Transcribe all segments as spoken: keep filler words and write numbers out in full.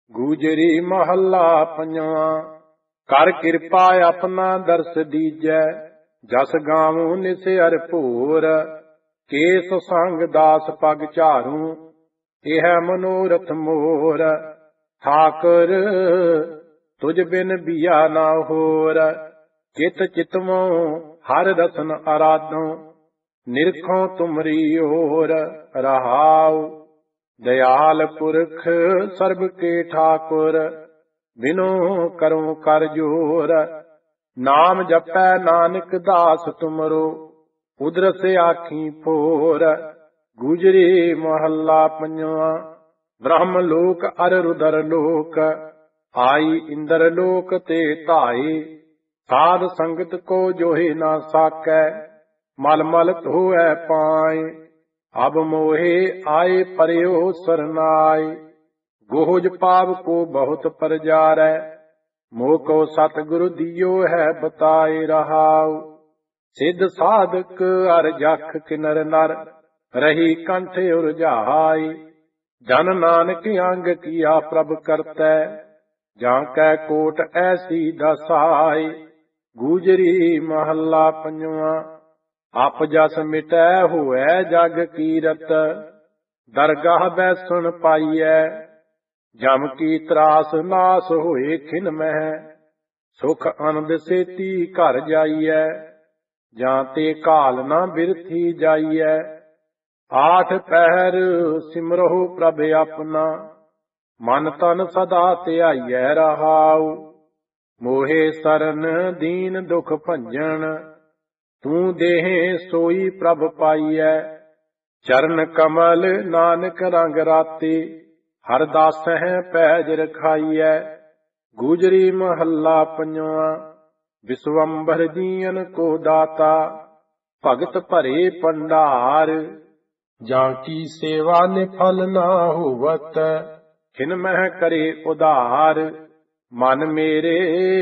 ਗੂਜਰੀ ਮਹੱਲਾ ਪੰਜਵਾਂ। ਕਰ ਕਿਰਪਾ ਆਪਣਾ ਦਰਸ ਦੀਜੈ, ਜਸ ਗਾਵੂੰ ਨਿਸਿਰ ਭੂਰ। ਕੇਸ ਸੰਗ ਦਾਸ ਪਗ ਝਾਰੂ, ਇਹ ਮਨੋਰਥ ਮੋਰ। ਠਾਕੁਰ ਤੁਝ ਬਿਨ ਬੀਆ ਨਾ ਹੋਰ, ਚਿਤ ਚਿਤਵੋਂ ਹਰ ਰਸਨ ਅਰਾਧੋਂ। ਨਿਰਖੋਂ ਤੁਮਰੀ ਓਰ ਰਹਾਉ, ਦਇਆਲ ਪੁਰਖ ਸਰਬ ਕੇ ਠਾਕੁਰ। ਬਿਨੋ ਕਰੂੰ ਕਰ ਜੋਰ, ਨਾਮ ਜਪੈ ਨਾਨਕ ਦਾਸ ਤੁਮਰੋ। ਉਦਰਸ ਆਖੀ ਫੋਰ। ਗੁਜਰੀ ਮਹੱਲਾ ਪੰਜਵਾਂ। ਬ੍ਰਹਮ ਲੋਕ ਅਰ ਰੁਦਰ ਲੋਕ, ਆਈ ਇੰਦਰ ਲੋਕ ਤੇ ਧਾਏ। ਸਾਧ ਸੰਗਤ ਕੋ ਜੋਹਿ ਨਾ ਸਾਕੈ, ਮਲ ਮਲ ਧੋਐ ਪਾਏ। ਅਬ ਮੋਹਿ ਆਏ ਪਰਿਓ ਸਰਨਾਏ, ਗੋਹਜ ਪਾਪ ਕੋ ਬਹੁਤ ਪਰਜਾਰੈ। ਮੋਹ ਕੋ ਸਤਿਗੁਰ ਦਿਓ ਹੈ ਬਤਾਏ ਰਹਾਉ। ਸਿੱਧ ਸਾਧਕ ਅਰ ਜਖ ਕਿਨਰ ਨਰ, ਰਹੀ ਕੰਠ ਉਰਝਾਈ। ਜਨ ਨਾਨਕ ਅੰਗ ਕੀਆ ਪ੍ਰਭ ਕਰਤੈ, ਜਾਂ ਕੈ ਕੋਟ ਐਸੀ ਦਸਾਈ। ਗੂਜਰੀ ਮਹੱਲਾ ਪੰਜਵਾਂ। ਅਪ ਜਸ ਮਿਟੈ ਹੋਐ ਜਗ ਕੀਰਤ, ਦਰਗਾਹ ਬੈਸਣ ਪਾਈਐ। ਜਮ ਕੀ ਤਰਾਸ ਨਾਸ ਹੋਏ ਖਿਨ ਮਹਿ, ਸੁਖ ਆਨੰਦ ਸੇਤੀ ਘਰ ਜਾਈਐ। ਜਾਂ ਤੇ ਘਾਲ ਨਾ ਬਿਰਥੀ ਜਾਈਐ, ਆਠ ਪਹਿਰ ਸਿਮਰਹੁ ਪ੍ਰਭ ਆਪਣਾ। ਮਨ ਤਨ ਸਦਾ ਧਿਆਈਐ ਰਹਾਉ, ਮੋਹਿ ਸਰਨ ਦੀਨ ਦੁਖ ਭੰਜਨ। ਤੂੰ ਦੇਹ ਸੋਈ ਪ੍ਰਭ ਪਾਈਐ, ਚਰਨ ਕਮਲ ਨਾਨਕ ਰੰਗ ਰਾਤੇ। ਹਰ ਦਾਸਹਿ ਪੈਜ ਰਖਾਈਐ। ਗੂਜਰੀ ਮਹੱਲਾ ਪੰਜਵਾਂ। ਵਿਸਵੰਬਰ ਜੀਅਨ ਕੋ ਦਾਤਾ, ਭਗਤ ਭਰੇ ਭੰਡਾਰ। ਜਾਂ ਕੀ ਸੇਵਾ ਨਿਫਲ ਨਾ ਹੋਵਤ, ਖਿਨ ਮਹਿ ਕਰੇ ਉਧਾਰ। ਮਨ ਮੇਰੇ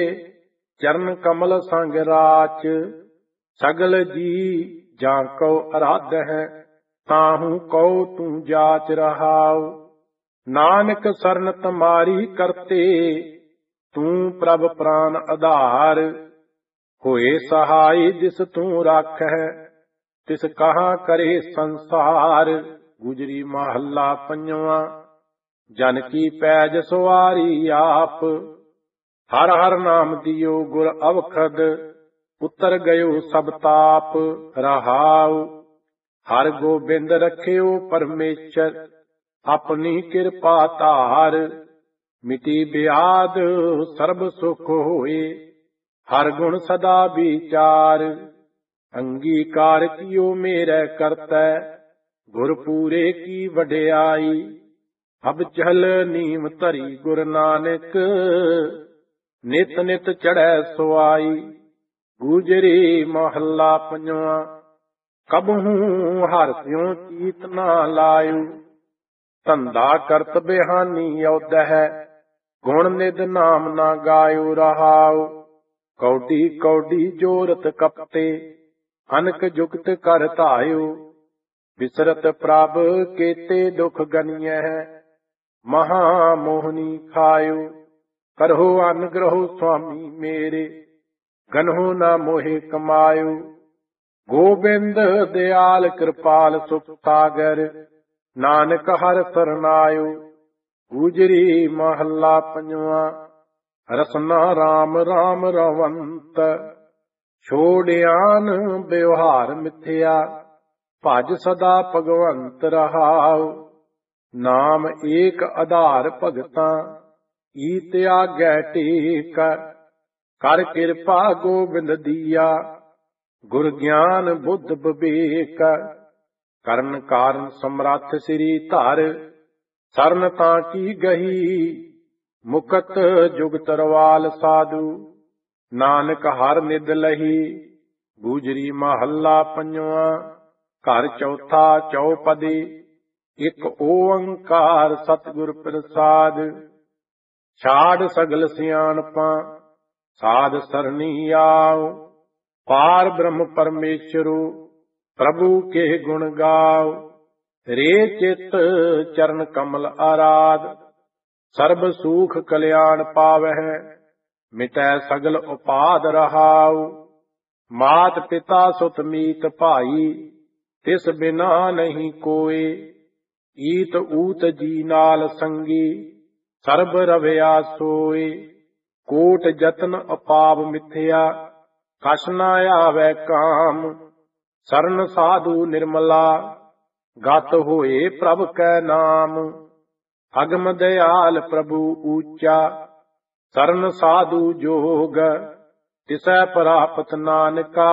ਚਰਨ ਕਮਲ ਸੰਗ ਰਾਚ, ਸਗਲ ਜੀ ਜਾਂ ਕਉ ਅਰਾਧ ਹੈ। ਤਾਹੂ ਕਉ ਤੂੰ ਜਾਚ ਰਹਾਉ, ਨਾਨਕ ਸਰਨ ਤੁਮਾਰੀ ਕਰਤੇ। ਤੂੰ ਪ੍ਰਭ ਪ੍ਰਾਨ ਆਧਾਰ, ਹੋਏ ਸਹਾਈ ਜਿਸ ਤੂੰ ਰਾਖੈ। ਤਿਸ ਕਹਾ ਕਰੇ ਸੰਸਾਰ। ਗੁਜਰੀ ਮਹੱਲਾ ਪੰਜਵਾਂ। ਜਨ ਕੀ ਪੈਜ ਸਵਾਰੀ ਆਪ, ਹਰ ਹਰ ਨਾਮ ਦਿਓ ਗੁਰ ਅਵਖਦ। ਉਤਰ ਗਇਓ ਸਭ ਤਾਪ ਰਹਾਉ, ਹਰ ਗੋਬਿੰਦ ਰਖਿਓ ਪਰਮੇਸ਼ਰ। ਆਪਣੀ ਕਿਰਪਾ ਧਾਰ, ਮਿਟੀ ਬਿਆਦ ਸਰਬ ਸੁਖ ਹੋਏ। ਹਰ ਗੁਣ ਸਦਾ ਵਿਚਾਰ, ਅੰਗੀਕਾਰ ਕੀਓ ਮੇਰੇ ਕਰਤੈ। ਗੁਰ ਪੂਰੇ ਕੀ ਵਡਿਆਈ, ਅਬ ਚਲ ਨੀਮ ਧਰੀ ਗੁਰ ਨਾਨਕ। ਨਿਤ ਨਿਤ ਚੜ੍ਹੈ ਸੁਆਈ। ਗੂਜਰੀ ਮਹੱਲਾ ਪੰਜਵਾਂ। ਕਬਹੂ ਹਰਿ ਸਿਉ ਚੀਤ ਨਾ ਲਾਇਓ, ਧੰਦਾ ਕਰਤ ਬਿਹਾਨੀ ਔਧੈ। ਗੁਣ ਨਿਧ ਨਾਮ ਨਾ ਗਾਇਓ ਰਹਾਉ, ਕੌਡੀ ਕੌਡੀ ਜੋਰਤ ਕਪਤੇ। ਅਨਕ ਜੁਗਤ ਕਰ ਧਾਇਓ, ਬਿਸਰਤ ਪ੍ਰਭ ਕੇਤੇ ਦੁਖ ਗਨੀਐ। ਮਹਾ ਮੋਹਨੀ ਖਾਇਓ, ਕਰਹੁ ਅਨਗ੍ਰਹੁ ਸੁਆਮੀ ਮੇਰੇ। ਗਨਹੁ ਨਾ ਮੋਹਿ ਕਮਾਇਓ, ਗੋਬਿੰਦ ਦਿਆਲ ਕਿਰਪਾਲ ਸੁਖ ਸਾਗਰ। ਨਾਨਕ ਹਰਿ ਸਰਨਾਇਓ। ਗੂਜਰੀ ਮਹੱਲਾ ਪੰਜਵਾਂ। ਰਸਨਾ ਰਾਮ ਰਾਮ ਰਵੰਤ, ਛੋੜਿਆਨ ਵਿਵਹਾਰ ਮਿਥਿਆ। ਭਜ ਸਦਾ ਭਗਵੰਤ ਰਹਾਉ, ਨਾਮ ਏਕ ਆਧਾਰ ਭਗਤਾਂ। ਈਤ ਆਗੈ ਟੇਕ, ਕਰ ਕਿਰਪਾ ਗੋਬਿੰਦ ਦੀਆ। ਗੁਰ ਗਿਆਨ ਬੁੱਧ ਬਿਬੇਕ, ਕਰਨ ਕਾਰਨ ਸਮਰੱਥ ਸ੍ਰੀ ਧਰ। ਸਰਨ ਤਾਂ ਕੀ ਗਹੀ, ਮੁਕਤ ਜੁਗ ਤਰਵਾਲ ਸਾਧੂ। ਨਾਨਕ ਹਰ ਨਿਦ ਲਹੀ। ਗੂਜਰੀ ਮਹੱਲਾ ਪੰਜਵਾਂ। ਘਰ ਚੌਥਾ ਚੌਪਦੀ, ਇਕ ਓੰਕਾਰ ਸਤਿਗੁਰ ਪ੍ਰਸਾਦ। ਛਾੜ ਸਗਲ ਸਿਆਣਪਾਂ, ਸਾਧ ਸਰਣੀ ਆਓ। ਪਾਰ ਬ੍ਰਹਮ ਪਰਮੇਸ਼ਰੂ, ਪ੍ਰਭੂ ਕੇ ਗੁਣ ਗਾਓ। ਰੇ ਚਿਤ ਚਰਨ ਕਮਲ ਆਰਾਧ, ਸਰਬ ਸੂਖ ਕਲਿਆਣ ਪਾਵਹਿ, ਮਿਟੈ ਸਗਲ ਉਪਾਦ ਰਹਾਉ। ਮਾਤ ਪਿਤਾ ਸੁਤ ਮੀਤ ਭਾਈ, ਤਿਸ ਬਿਨਾ ਨਹੀਂ ਕੋਇ। ਈਤ ਊਤ ਜੀ ਨਾਲ ਸੰਗੀ, ਸਰਬ ਰਵਿਆ ਸੋਇ। ਕੋਟ ਜਤਨ ਅਪਾਪ ਮਿਥਿਆ, ਕਛ ਨ ਆਵੈ ਕਾਮ। ਸਰਨ ਸਾਧੂ ਨਿਰਮਲਾ, ਗਤ ਹੋਏ ਪ੍ਰਭ ਕੈ ਨਾਮ। ਅਗਮ ਦਇਆਲ ਪ੍ਰਭੂ ਊਚਾ, ਸਰਨ ਸਾਧੂ ਜੋਗ। ਤਿਸੈ ਪ੍ਰਾਪਤ ਨਾਨਕਾ,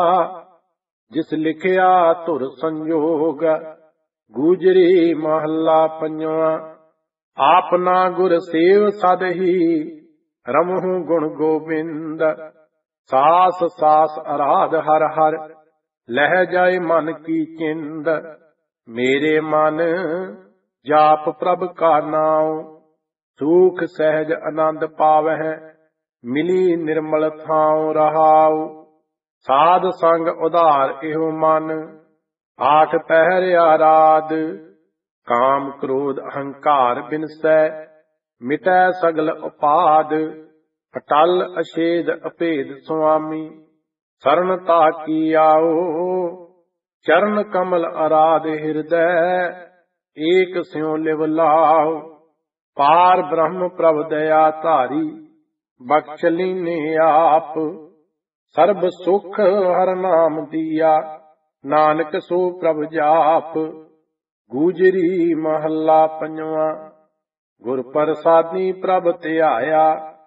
ਜਿਸ ਲਿਖਿਆ ਧੁਰ ਸੰਜੋਗ। ਗੂਜਰੀ ਮਹੱਲਾ ਪੰਜਵਾਂ। ਆਪਨਾ ਗੁਰ ਸੇਵ ਸਦ ਹੀ, ਰਮਹੁ ਗੁਣ ਗੋਬਿੰਦ। ਸਾਸ ਸਾਸ ਅਰਾਧ ਹਰ ਹਰ, ਲਹਿ ਜਾਏ ਮਨ ਕੀ ਚਿੰਦ। ਮੇਰੇ ਮਨ ਜਾਪ ਪ੍ਰਭ ਕਾ ਨਾਉ, ਸੂਖ ਸਹਿਜ ਆਨੰਦ ਪਾਵਹਿ। ਮਿਲੀ ਨਿਰਮਲ ਥਾਉ ਰਹਾਉ, ਸਾਧ ਸੰਗ ਉਧਾਰ ਇਹੋ ਮਨ। ਆਠ ਪਹਿਰ ਆਰਾਧ, ਕਾਮ ਕ੍ਰੋਧ ਅਹੰਕਾਰ ਬਿਨਸੈ। ਮਿਟੈ ਸਗਲ ਉਪਾਦ, ਅਟਲ ਅਛੇਦ ਅਭੇਦ ਸੁਆਮੀ। ਸਰਨ ਤਾਕੀ ਆਓ, ਚਰਨ ਕਮਲ ਅਰਾਧ ਹਿਰਦੈ। ਏਕ ਸਿਉ ਲਿਵ ਲਾਉ, ਪਾਰ ਬ੍ਰਹਮ ਪ੍ਰਭ ਦਇਆ ਧਾਰੀ। ਬਖਸ਼ ਲੀਨੇ ਆਪ, ਸਰਬ ਸੁਖ ਹਰ ਨਾਮ ਦੀਆ। ਨਾਨਕ ਸੋ ਪ੍ਰਭ ਜਾਪ। ਗੂਜਰੀ ਮਹੱਲਾ ਪੰਜਵਾਂ। ਗੁਰ ਪ੍ਰਸਾਦੀ ਪ੍ਰਭ ਧਿਆਇਆ,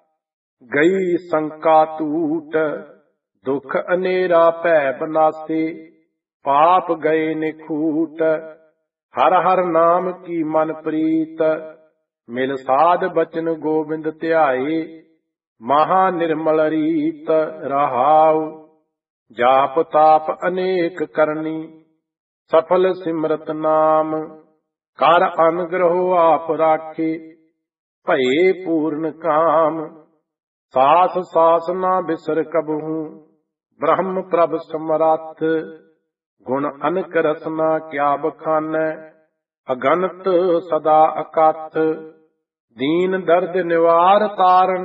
ਗਈ ਸੰਕਾ ਟੂਟ। ਦੁਖ ਅਨੇਰਾ ਭੈ ਬਨਾਸੇ, ਪਾਪ ਗਏ ਨਿਖੂਟ। ਹਰ ਹਰ ਨਾਮ ਕੀ ਮਨ ਪ੍ਰੀਤ, ਮਿਲ ਸਾਧ ਬਚਨ ਗੋਬਿੰਦ ਧਿਆਏ। ਮਹਾ ਨਿਰਮਲ ਰੀਤ ਰਹਾਉ, ਜਾਪ ਤਾਪ ਅਨੇਕ ਕਰਨੀ। ਸਫਲ ਸਿਮਰਤ ਨਾਮ, ਕਰ ਅਨਗ੍ਰਹੁ ਆਪ ਰਾਖੇ। ਭਏ ਪੂਰਨ ਕਾਮ, ਸਾਸ ਸਾਸ ਨਾ ਬਿਸਰ ਕਬਹੂ। ਬ੍ਰਹਮ ਪ੍ਰਭ ਸਮਰੱਥ, ਗੁਣ ਅਨਕ ਰਸਨਾ ਕਿਆ ਬਖਾਨੈ। ਅਗਨਤ ਸਦਾ ਅਕਥ, ਦੀਨ ਦਰਦ ਨਿਵਾਰ ਤਾਰਨ।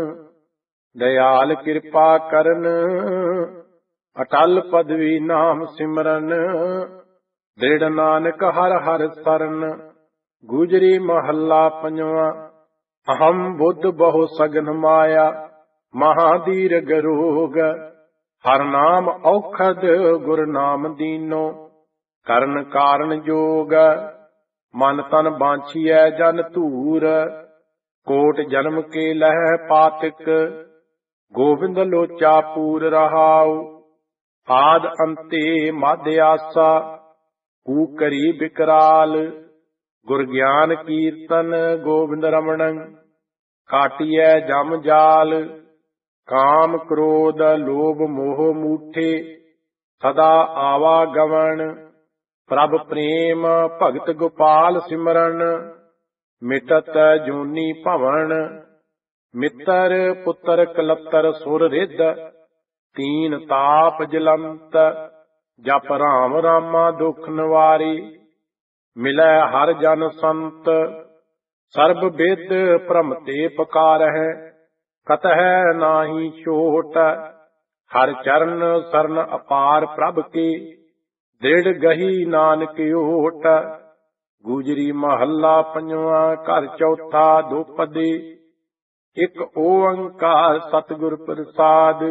ਦਇਆਲ ਕਿਰਪਾ ਕਰਨ, ਅਟਲ ਪਦਵੀ ਨਾਮ ਸਿਮਰਨ। ਦ੍ਰਿੜ ਨਾਨਕ ਹਰ ਹਰ ਸਰਨ। ਗੂਜਰੀ ਮਹੱਲਾ ਪੰਜਵਾਂ। ਅਹੰ ਬੁੱਧ ਬਹੁ ਸਗਨ ਮਾਇਆ, ਮਹਾਦੀਰਘ ਰੋਗ। ਹਰ ਨਾਮ ਔਖਦ, ਗੁਰ ਨਾਮ ਦੀਨੋ। ਕਰਨ ਕਾਰਨ ਜੋਗ, ਮਨ ਤਨ ਬਾਂਛੀਐ ਜਨ ਧੂਰ। ਕੋਟ ਜਨਮ ਕੇ ਲਹਿ ਪਾਤਿਕ, ਗੋਬਿੰਦ ਲੋਚਾ ਪੂਰ ਰਹਾਉ। ਆਦ ਅੰਤੇ ਮਧ ਆਸਾ, ਕੂ ਕਰੀ ਬਿਕਰਾਲ। ਗੁਰ ਗਿਆਨ ਕੀਰਤਨ ਗੋਬਿੰਦ ਰਮਣੰ, ਕਾਟਿਐ ਜਮ ਜਾਲ। ਕਾਮ ਕ੍ਰੋਧ ਲੋਭ ਮੋਹ ਮੂਠੇ, ਸਦਾ ਆਵਾ ਗਵਣ। ਪ੍ਰਭ ਪ੍ਰੇਮ ਭਗਤ ਗੋਪਾਲ ਸਿਮਰਨ, ਮਿਟਤ ਜੂਨੀ ਭਵਨ। ਮਿੱਤਰ ਪੁੱਤਰ ਕਲੱਤਰ ਸੁਰ ਰਿੱਧ, ਤੀਨ ਤਾਪ ਜਲੰਤ। ਜਪ ਰਾਮ ਰਾਮਾ ਦੁਖ ਨਿਵਾਰੀ, ਮਿਲੈ ਹਰ ਜਨ ਸੰਤ। ਸਰਬ ਬਿਦ ਭ੍ਰਮ ਤੇ ਪੁਕਾਰਹਿ, ਕਤਹਿ ਨਾਹੀ ਛੋਟ। ਹਰ ਚਰਨ ਸਰਨ ਅਪਾਰ ਪ੍ਰਭ ਕੇ, ਦ੍ਰਿੜ ਗਹੀ ਨਾਨਕ ਓਟ। ਗੂਜਰੀ ਮਹੱਲਾ ਪੰਜਵਾਂ। ਘਰ ਚੌਥਾ ਦੋਪਦੀ, ਇਕ ਓੰਕਾਰ ਸਤਿਗੁਰ ਪ੍ਰਸਾਦ।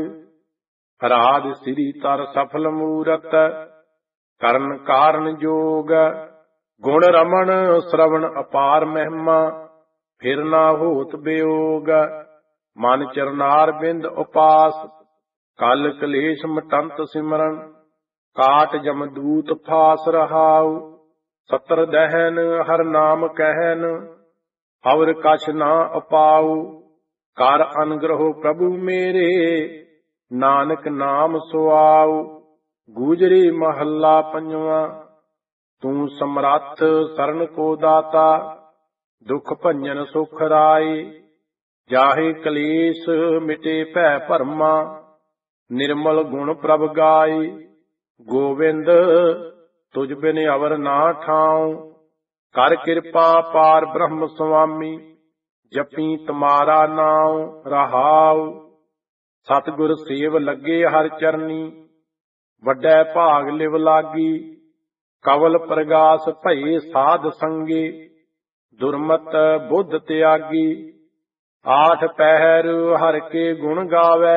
ਰਾਧ ਸ੍ਰੀ ਤਰ ਸਫਲ ਮੂਰਤ, ਕਰਨ ਕਾਰਨ ਜੋਗ। ਗੁਣ ਰਮਣ ਸ਼ਰਵਣ ਅਪਾਰ ਮਹਿਮਾ, ਫਿਰ ਨਾ ਹੋਤ ਬਿਯੋਗ। ਮਨ ਚਰਨਾਰ ਬਿੰਦ ਉਪਾਸ, ਕਲ ਕਲੇਸ਼ ਮਟੰਤ ਸਿਮਰਨ। ਕਾਟ ਜਮਦੂਤ ਫਾਸ ਰਹਾਉ, ਸਤਰ ਦਹਿਨ ਹਰ ਨਾਮ ਕਹਿਨ। ਅਵਰ ਕਛ ਨਾ ਅਪਾਉ, ਕਰ ਅਨਗ੍ਰਹੁ ਪ੍ਰਭੂ ਮੇਰੇ। ਨਾਨਕ ਨਾਮ ਸੁਆਉ। ਗੂਜਰੀ ਮਹੱਲਾ ਪੰਜਵਾਂ। ਤੂੰ ਸਮਰੱਥ ਸਰਨ ਕੋ ਦਾਤਾ, ਦੁਖ ਭੰਜਨ ਸੁਖ ਰਾਈ। ਜਾਹੇ ਕਲੇਸ਼ ਮਿਟੇ ਭੈ ਭਰਮਾ, ਨਿਰਮਲ ਗੁਣ ਪ੍ਰਭ ਗਾਈ। ਗੋਬਿੰਦ ਤੁਝ ਬਿਨ ਅਵਰ ਨਾ ਠਾਉ, ਕਰ ਕਿਰਪਾ ਪਾਰ ਬ੍ਰਹਮ ਸੁਆਮੀ। ਜਪੀ ਤੁਮਾਰਾ ਨਾਉ ਰਹਾਉ। ਸਤਿਗੁਰ ਸੇਵ ਲੱਗੇ ਹਰ ਚਰਨੀ, ਵੱਡੈ ਭਾਗ ਲਿਵ ਲਾਗੀ। ਕਵਲ ਪ੍ਰਗਾਸ ਭਏ ਸਾਧ ਸੰਗੇ, ਦੁਰਮਤ ਬੁੱਧ ਤਿਆਗੀ। ਆਠ ਪਹਿਰ ਹਰ ਕੇ ਗੁਣ ਗਾਵੈ,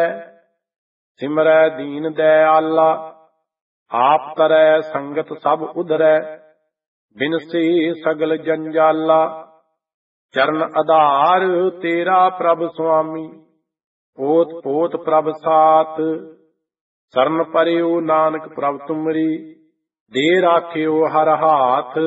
ਸਿਮਰੈ ਦੀਨ ਦਇਆਲਾ। ਆਪ ਤਰੈ ਸੰਗਤ ਸਭ ਉਧਰੈ, ਬਿਨਸੇ ਸਗਲ ਜੰਜਾਲਾ। ਚਰਨ ਆਧਾਰ ਤੇਰਾ ਪ੍ਰਭ ਸੁਆਮੀ, ਓਤ ਪੋਤ ਪ੍ਰਭ ਸਾਥ। ਸਰਨ ਪਰਿਓ ਨਾਨਕ ਪ੍ਰਭ ਤੁਮਰੀ, ਦੇ ਰਾਖਿਓ ਹਰ ਹਾਥ।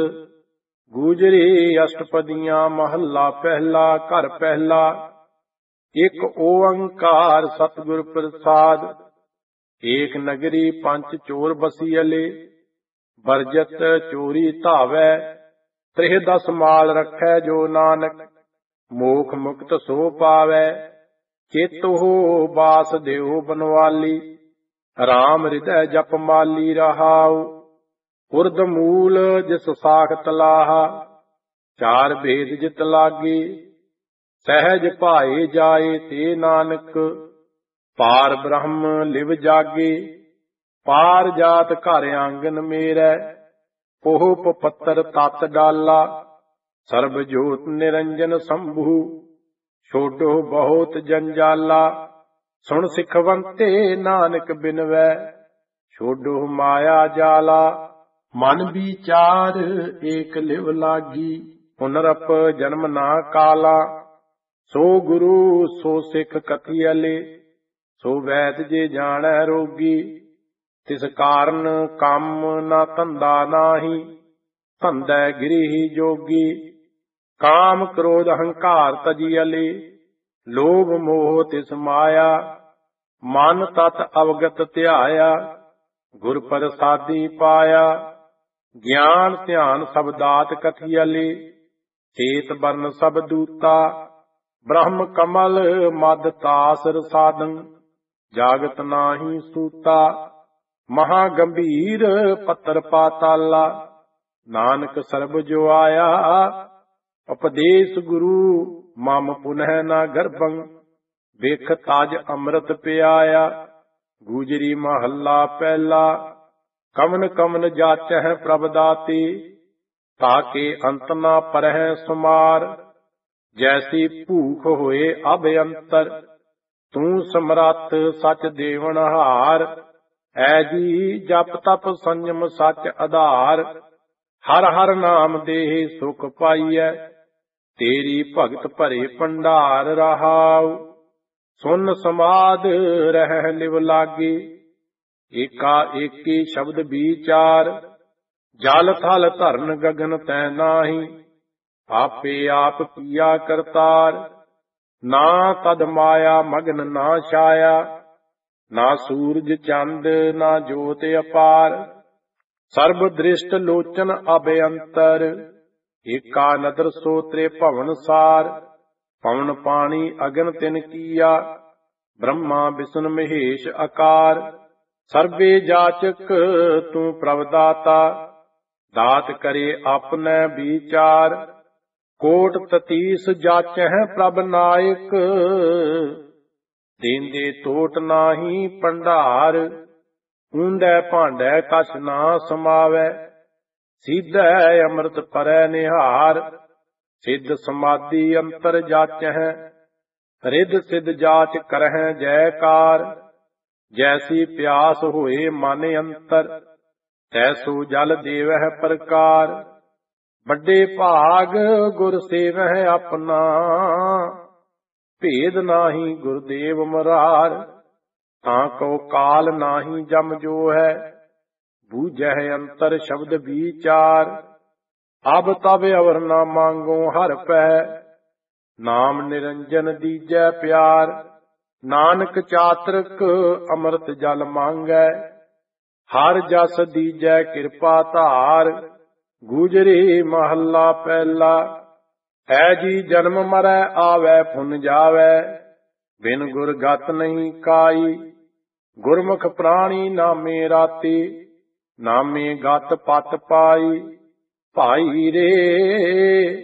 ਗੂਜਰੀ ਅਸ਼ਟਪਦੀਆਂ ਮਹੱਲਾ ਪਹਿਲਾ। ਘਰ ਪਹਿਲਾ। ਇੱਕ ਓੰਕਾਰ ਸਤਿਗੁਰ ਪ੍ਰਸਾਦ, ਏਕ ਨਗਰੀ ਪੰਚ ਚੋਰ ਬਸੀਅਲੇ। ਬਰਜਤ ਚੋਰੀ ਧਾਵੈ, ਤ੍ਰਿਹ ਦਸ ਮਾਲ ਰੱਖੈ ਜੋ ਨਾਨਕ। ਮੋਖ ਮੁਕਤ ਸੋ ਪਾਵੈ, ਚੇਤੋ ਬਾਸ ਦਿਓ ਬਨਵਾਲੀ। ਰਾਮ ਹਿਰਦੈ ਜਪ ਮਾਲੀ ਰਹਾਉ, ਉਰਦ ਮੂਲ ਜਿਸ ਸਾਖਤ ਲਾਹਾ। ਚਾਰ ਭੇਦ ਜਿਤ ਲਾਗੇ, ਸਹਿਜ ਭਾਏ ਜਾਏ ਤੇ ਨਾਨਕ। ਪਾਰ ਬ੍ਰਹਮ ਲਿਵ ਜਾਗੇ, ਪਾਰ ਜਾਤ ਘਰ ਆਂਗਨ ਮੇਰੈ। ਪੋਹ ਪੱਤਰ ਤਤ ਡਾਲਾ, ਸਰਬ ਜੋਤ ਨਿਰੰਜਨ ਸੰਭੂ। ਛੋਡੋ ਬਹੁਤ ਜੰਜਾਲਾ, ਸੁਣ ਸਿਖਵੰਤੇ ਨਾਨਕ ਬਿਨਵੈ। ਛੋਡੋ ਮਾਇਆ ਜਾਲਾ, ਮਨ ਵਿਚਾਰ ਏਕ ਲਿਵ ਲਾਗੀ। ਪੁਨਰਪ ਜਨਮ ਨਾ ਕਾਲਾ, ਸੋ ਗੁਰੂ ਸੋ ਸਿੱਖ ਕਥੀਅਲੇ। ਸੋ ਵੈਦ ਜੇ ਜਾਣੈ ਰੋਗੀ, ਤਿਸ ਕਾਰਨ ਕੰਮ ਨਾ ਧੰਦਾ ਨਾਹੀ। ਧੰਦੈ ਗਿਰੀ ਜੋਗੀ, ਕਾਮ ਕ੍ਰੋਧ ਹੰਕਾਰ ਤਜੀਅਲੇ। ਲੋਭ ਮੋਹ ਤਿਸ ਮਾਇਆ, ਮਨ ਤਤ ਅਵਗਤ ਧਿਆਇਆ। ਗੁਰ ਪ੍ਰਸਾਦੀ ਪਾਇਆ, ਗਿਆਨ ਧਿਆਨ ਸਭ ਦਾਤ ਕਥੀਅਲੇ। ਚੇਤ ਬਰਨ ਸਭ ਦੂਤਾ, ਬ੍ਰਹਮ ਕਮਲ ਮਦ ਤਾਸ ਰਸਾਦੰ। ਜਾਗਤ ਨਾਹੀ ਸੂਤਾ, ਮਹਾ ਗੰਭੀਰ ਪੱਤਰ ਪਾਤਾਲਾ। ਨਾਨਕ ਸਰਬ ਜੋ ਆਇਆ, ਉਪਦੇਸ਼ ਗੁਰੂ ਮਮ ਪੁਨਹ ਨਾ ਗਰਭੰ। ਵੇਖ ਤਾਜ ਅੰਮ੍ਰਿਤ ਪਿਆਇਆ, ਗੂਜਰੀ ਮਹੱਲਾ ਪਹਿਲਾ। ਕਵਨ ਕਵਨ ਜਾਚਹਿ ਪ੍ਰਭ ਦਾਤੇ, ਤਾਕੇ ਅੰਤ ਨਾ ਪਰਹਿ ਸੁਮਾਰ। ਜੈਸੀ ਭੂਖ ਹੋਏ ਅਭਯੰਤਰ, ਤੂੰ ਸਮਰੱਥ ਸਚ ਦੇਵਨ ਹਾਰ। ਐ ਜੀ ਜਪ ਤਪ ਸੰਜਮ ਸਚ ਆਧਾਰ, ਹਰ ਹਰ ਨਾਮ ਦੇਹ ਸੁਖ ਪਾਈਐ। ਤੇਰੀ ਭਗਤ ਭਰੇ ਭੰਡਾਰ ਰਹਾਉ, ਸੁਨ ਸਮਾਧ ਰਹਿ ਲਿਵ ਲਾਗੇ। ਏਕਾ ਏਕੀ ਸ਼ਬਦ ਵਿਚਾਰ, ਜਲ ਥਲ ਧਰਨ ਗਗਨ ਤੈ ਨਾਹੀ। ਆਪੇ ਆਪ ਕੀਆ ਕਰਤਾਰ, ਨਾ ਤਦ ਮਾਇਆ ਮਗਨ ਨਾ ਛਾਇਆ। ਨਾ ਸੂਰਜ ਚੰਦ ਨਾ ਜੋਤ ਅਪਾਰ, ਸਰਬ ਦ੍ਰਿਸ਼ਟ ਲੋਚਨ ਅਭਯੰਤਰ। ਏਕਾ ਨਦਰ ਸੋ ਤ੍ਰੇ ਭਵਨ ਸਾਰ, ਪਵਨ ਪਾਣੀ ਅਗਨ ਤਿਨ ਕੀਆ। ਬ੍ਰਹਮਾ ਵਿਸ਼ਨ ਮਹੇਸ਼ ਆਕਾਰ, ਸਰਬੇ ਜਾਚਕ ਤੂੰ ਪ੍ਰਭ ਦਾਤਾ। ਦਾਤ ਕਰੇ ਆਪਨੇ ਵਿਚਾਰ, ਕੋਟ ਤਤੀਸ ਜਾਚਹਿ ਪ੍ਰਭ ਨਾਇਕ। ਦੇਂਦੇ ਟੋਟ ਨਾਹੀ ਭੰਡਾਰ, ਊਂਦੈ ਭਾਂਡੈ ਕਛ ਨਾ ਸਮਾਵੈ। ਸੀਧੈ ਅੰਮ੍ਰਿਤ ਪਰੈ ਨਿਹਾਰ, ਸਿੱਧ ਸਮਾਧੀ ਅੰਤਰ ਜਾਚਹਿ। ਰਿੱਧ ਸਿੱਧ ਜਾਚ ਕਰਹਿ ਜੈਕਾਰ, ਜੈਸੀ ਪਿਆਸ ਹੋਏ ਮਨ ਅੰਤਰ। ਤੈਸੋ ਜਲ ਦੇਵਹਿ ਪ੍ਰਕਾਰ, ਵੱਡੇ ਭਾਗ ਗੁਰ ਸੇਵਹਿ ਆਪਣਾ। ਭੇਦ ਨਾਹੀ ਗੁਰਦੇਵ ਮੁਰਾਰ, ਤਾਂ ਕੋ ਕਾਲ ਨਾਹੀ ਜਮ ਜੋ ਹੈ। ਬੂਝਹਿ ਅੰਤਰ ਸ਼ਬਦ ਵਿਚਾਰ, ਅਬ ਤਬ ਅਵਰ ਨਾ ਮੰਗੋ ਹਰ ਪੈ। ਨਾਮ ਨਿਰੰਜਨ ਦੀਜੈ ਪਿਆਰ, ਨਾਨਕ ਚਾਤ੍ਰਿਕ ਅੰਮ੍ਰਿਤ ਜਲ ਮੰਗੈ। ਹਰ ਜਸ ਦੀਜੈ ਕਿਰਪਾ ਧਾਰ, ਗੂਜਰੀ ਮਹੱਲਾ ਪਹਿਲਾ। ਐ ਜੀ ਜਨਮ ਮਰੈ ਆਵੈ ਪੁਨ ਜਾਵੈ, ਬਿਨ ਗੁਰ ਗਤ ਨਹੀਂ ਕਾਈ। ਗੁਰਮੁਖ ਪ੍ਰਾਣੀ ਨਾਮੇ ਰਾਤੀ, ਨਾਮੇ ਗਤ ਪਤ ਪਾਈ। ਭਾਈ ਰੇ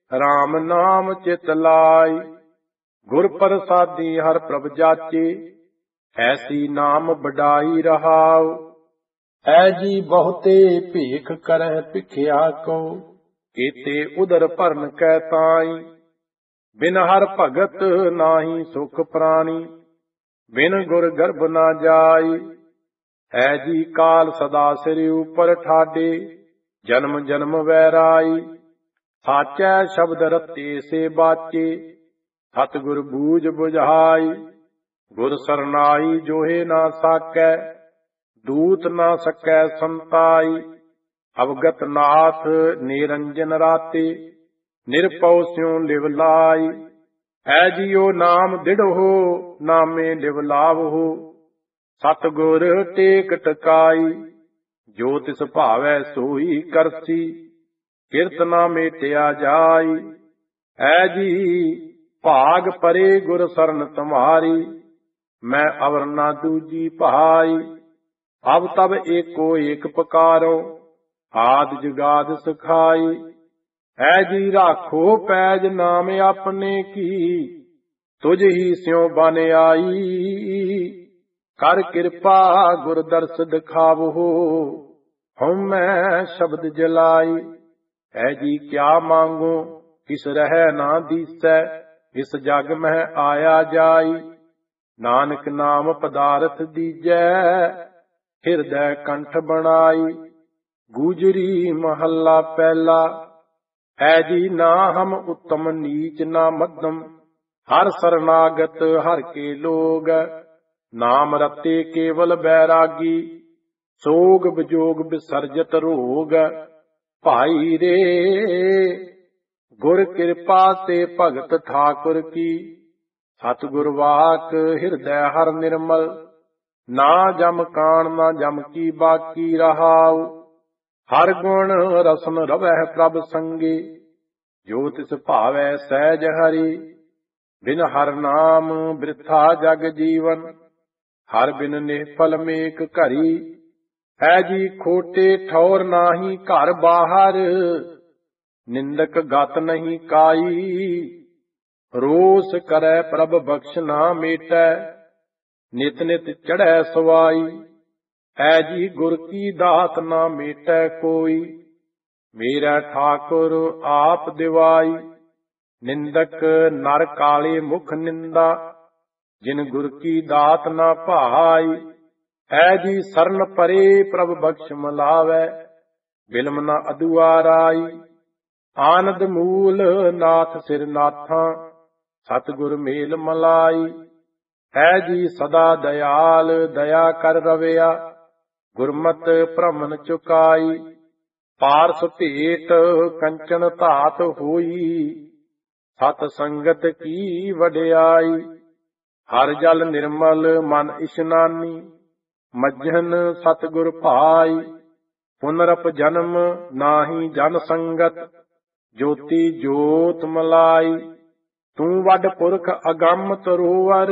RAM ਨਾਮ ਚਿਤ ਲਾਈ। ਗੁਰ ਪ੍ਰਸਾਦੀ ਹਰ ਪ੍ਰਭ ਜਾਚੇ, ਐਸੀ ਨਾਮ ਵਡਾਈ ਰਹਾਉ। ਐ ਜੀ ਬਹੁਤੇ ਭੇਖ ਕਰਹਿ ਭਿਖਿਆ ਕੋ, ਕੀਤੇ ਉਦਰ ਭਰਨ ਕੈ ਤਾਈ। ਬਿਨ ਹਰ ਭਗਤ ਨਾਹੀ ਸੁਖ ਪ੍ਰਾਣੀ, ਬਿਨ ਗੁਰ ਗਰਭ ਨਾ ਜਾਈ। ਹੈ ਜੀ ਕਾਲ ਸਦਾ ਸਿਰ ਉਪਰ ਠਾਡੇ, ਜਨਮ ਜਨਮ ਵੈਰਾਈ। ਸਾਚੈ ਸ਼ਬਦ ਰਤੇ ਸੇ ਬਾਚੇ, ਸਤਿਗੁਰ ਬੂਝ ਬੁਝਾਈ। ਗੁਰ ਸਰਨਾਈ ਜੋਹੇ ਨਾ ਸਾਕੈ, ਦੂਤ ਨਾ ਸਕੈ ਸੰਤਾਈ। ਅਵਗਤ ਨਾਥ ਨਿਰੰਜਨ ਰਾਤੇ, ਨਿਰਪਉ ਸਿਉ ਲਿਵ ਲਾਈ। ਐ ਜੀਓ ਨਾਮ ਦਿੜਹੁ, ਨਾਮੇ ਲਿਵ ਲਾਵਹੁ। ਸਤਿਗੁਰ ਟੇਕ ਟਕਾਈ, ਜੋ ਤਿਸ ਭਾਵੈ ਸੋਈ ਕਰਸੀ। ਕਿਰਤ ਨਾ ਮੇਟਿਆ ਜਾਈ। ਐ ਜੀ ਭਾਗ ਪਰੇ ਗੁਰ ਸਰਨ ਤੁਮਾਰੀ, ਮੈਂ ਅਵਰ ਨਾ ਦੂਜੀ ਭਾਈ। ਅਬ ਤਬ ਏਕੋ ਏਕ ਪੁਕਾਰੋ, ਆਦਿ ਜੁਗਾਦਿ ਸਿਖਾਈ। ਐ ਜੀ ਰਾਖੋ ਪੈਜ ਨਾਮ ਆਪਣੇ ਕੀ, ਤੁਝ ਹੀ ਸਿਉ ਬਨ ਆਈ। ਕਰ ਕਿਰਪਾ ਗੁਰ ਦਰਸ ਦਿਖਾਵਹੁ, ਹਉਮੈ ਸ਼ਬਦ ਜਲਾਈ। ਐ ਜੀ ਕਿਆ ਮੰਗੋ ਕਿਸ ਰਹਿ ਨਾ ਦੀਸੈ, ਇਸ ਜਗ ਮਹਿ ਆਇਆ ਜਾਈ। ਨਾਨਕ ਨਾਮ ਪਦਾਰਥ ਦੀਜੈ, ਹਿਰਦੈ ਕੰਠ ਬਣਾਈ। ਗੂਜਰੀ ਮਹੱਲਾ ਪਹਿਲਾ। ਹੈ ਜੀ ਨਾ ਹਮ ਉੱਤਮ ਨੀਚ ਨਾ ਮੱਧਮ, ਹਰ ਸਰਨਾਗਤ ਹਰ ਕੇ ਲੋਗ। ਨਾਮ ਰਤੇ ਕੇਵਲ ਬੈਰਾਗੀ, ਸੋਗ ਵਿਜੋਗ ਵਿਸਰਜਤ ਰੋਗ। ਭਾਈ ਰੇ ਗੁਰ ਕਿਰਪਾ ਤੇ ਭਗਤ ਠਾਕੁਰ ਕੀ, ਸਤਿਗੁਰ ਵਾਕ ਹਿਰਦੈ ਹਰ ਨਿਰਮਲ। ਨਾ ਜਮ ਕਾਣ ਨਾ ਜਮ ਕੀ ਬਾਕੀ ਰਹਾਉ। ਹਰ ਗੁਣ ਰਸਨ ਰਵਹਿ ਪ੍ਰਭ ਸੰਗੇ, ਜੋ ਤਿਸ ਭਾਵੈ ਸਹਿਜ ਹਰੀ। ਬਿਨ ਹਰ ਨਾਮ ਬ੍ਰਿਥਾ ਜਗ ਜੀਵਨ, ਹਰ ਬਿਨ ਨਿਹਫਲ ਮੇਕ ਘਰੀ। ਹੈ ਜੀ ਖੋਟੇ ਠੌਰ ਨਾਹੀ ਘਰ ਬਾਹਰ, ਨਿੰਦਕ ਗਤ ਨਹੀਂ ਕਾਈ। ਰੋਸ ਕਰੈ ਪ੍ਰਭ ਬਖਸ਼ ਨਾ ਮੇਟੈ, ਨਿਤ ਨਿਤ ਚੜ੍ਹੈ ਸਵਾਈ। ਹੈ ਜੀ ਗੁਰ ਕੀ ਦਾਤ ਨਾ ਮੇਟੈ ਕੋਈ, ਮੇਰਾ ਠਾਕੁਰ ਆਪ ਦਿਵਾਈ। ਨਿੰਦਕ ਨਰ ਕਾਲੇ ਮੁਖ ਨਿੰਦਾ, ਜਿਨ ਗੁਰ ਕੀ ਦਾਤ ਨਾ ਭਾਈ। ਹੈ ਜੀ ਸਰਨ ਪਰੇ ਪ੍ਰਭ ਬਖਸ਼ ਮਲਾਵੈ, ਬਿਲਮ ਨਾ ਅਦੁਆਰਾਈ। ਆਨੰਦ ਮੂਲ ਨਾਥ ਸਿਰ ਨਾਥਾਂ, ਸਤਿਗੁਰ ਮੇਲ ਮਲਾਈ। ਹੈ ਜੀ ਸਦਾ ਦਇਆਲ ਦਇਆ ਕਰ ਰਵਿਆ, ਗੁਰਮਤਿ ਭ੍ਰਮਨ ਚੁਕਾਈ। ਪਾਰਸ ਭੇਟ ਕੰਚਨ ਧਾਤ ਹੋਈ, ਸਤ ਸੰਗਤ ਕੀ ਵਡਿਆਈ। ਹਰ ਜਲ ਨਿਰਮਲ ਮਨ ਇਸ਼ਨਾਨੀ, ਮੱਝਨ ਸਤਿਗੁਰ ਭਾਈ। ਪੁਨਰਪ ਜਨਮ ਨਾਹੀ ਜਨ ਸੰਗਤ, ਜੋਤੀ ਜੋਤ ਮਲਾਈ। ਤੂੰ ਵੱਡ ਪੁਰਖ ਅਗੰਮ ਤਰੋਵਰ,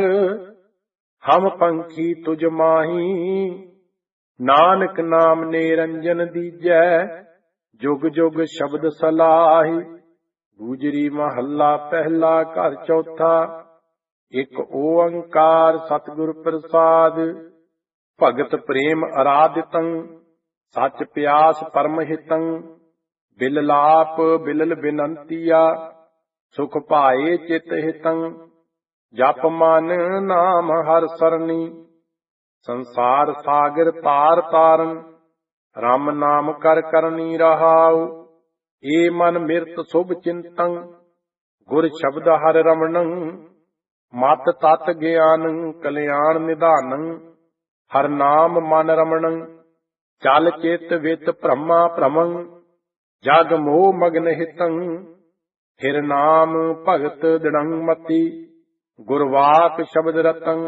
ਹਮ ਪੰਖੀ ਤੁਝ ਮਾਹੀ। ਨਾਨਕ ਨਾਮ ਨਿਰੰਜਨ ਦੀਜੈ, ਜੁਗ ਜੁਗ ਸ਼ਬਦ ਸਲਾਹੀ। ਗੂਜਰੀ ਮਹੱਲਾ ਪਹਿਲਾ ਘਰ ਚੌਥਾ। ਇੱਕ ਓੰਕਾਰ ਸਤਿਗੁਰ ਪ੍ਰਸਾਦ, ਭਗਤ ਪ੍ਰੇਮ ਅਰਾਧਿਤੰ। ਸੱਚ ਪਿਆਸ ਪਰਮ ਹਿਤੰ, ਬਿਲ ਲਾਪ ਬਿਲਲ ਬਿਨੰਤੀਆ। ਸੁਖ ਪਾਏ ਚਿਤ ਹਿਤੰ, ਜਪ ਮਨ ਨਾਮ ਹਰ ਸਰਨੀ। ਸੰਸਾਰ ਸਾਗਰ ਤਾਰ ਤਾਰਨ, ਰਾਮ ਨਾਮ ਕਰ ਕਰਨੀ ਰਹਾਉ। ਏ ਮਨ ਮਿਰਤ ਸੁਭ ਚਿੰਤੰ, ਗੁਰ ਸ਼ਬਦ ਹਰ ਰਮਣੰ। ਮਤ ਤਤ ਗਿਆਨੰ ਕਲਿਆਣ ਨਿਧਾਨੰ, ਹਰ ਨਾਮ ਮਨ ਰਮਣੰ। ਚਲ ਚਿਤ ਵਿਤ ਭ੍ਰਮਾ ਭ੍ਰਮੰ, ਜਗ ਮੋਹ ਮਗਨ ਹਿਤੰ। ਫਿਰ ਨਾਮ ਭਗਤ ਦ੍ਰਿੜੰ ਮਤੀ, ਗੁਰਵਾਕ ਸ਼ਬਦ ਰਤੰ।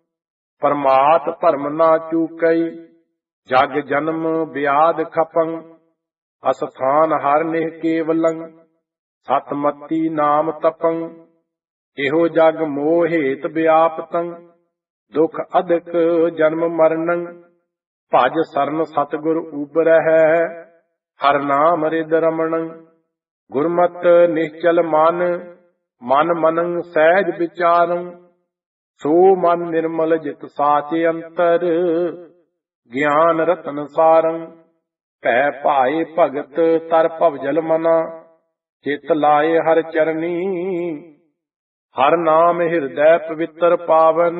ਪਰਮਾਤ ਭਰਮ ਨਾ ਚੂਕਈ, ਜਗ ਜਨਮ ਵਿਆਦ ਖਪੰ। ਅਸਥਾਨ ਹਰ ਨਿਹ ਕੇਵਲੰ, ਸਤਮਤੀ ਨਾਮ ਤਪੰ। ਇਹੋ ਜਗ ਮੋਹ ਹੇਤ ਵਿਆਪਤੰ, ਦੁਖ ਅਧਿਕ ਜਨਮ ਮਰਨੰ। ਭਜ ਸਰਨ ਸਤਿਗੁਰ ਉਬਰਹਿ, ਹਰ ਨਾਮ ਰਿਦ ਰਮਣੰ। ਗੁਰਮਤਿ ਨਿਸ਼ਚਲ ਮਨ, ਮਨ ਮਨੰ ਸਹਿਜ ਵਿਚਾਰੰ, ਸੋ ਮਨ ਨਿਰਮਲ ਜਿਤ ਸਾਚੇ ਅੰਤਰ, ਗਿਆਨ ਰਤਨ ਸਾਰੰ। ਭੈ ਭਾਏ ਭਗਤ ਤਰ ਭਵਜਲ ਮਨਾ, ਚਿਤ ਲਾਏ ਹਰਿ ਚਰਨੀ, ਹਰ ਨਾਮ ਹਿਰਦੈ ਪਵਿੱਤਰ ਪਾਵਨ,